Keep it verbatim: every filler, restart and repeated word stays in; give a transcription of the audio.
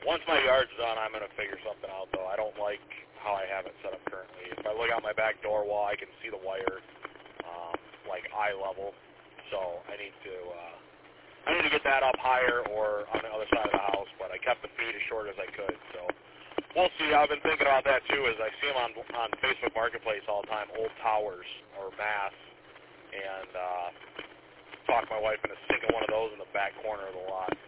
once my yard's done, I'm going to figure something out, though. I don't like how I have it set up currently. If I look out my back door wall, I can see the wire, um, like eye level. So I need to, uh, I need to get that up higher or on the other side of the house. But I kept the feet as short as I could. So we'll see. I've been thinking about that too. As I see them on on Facebook Marketplace all the time, old towers or masts, and uh, talk my wife into sinking one of those in the back corner of the lot.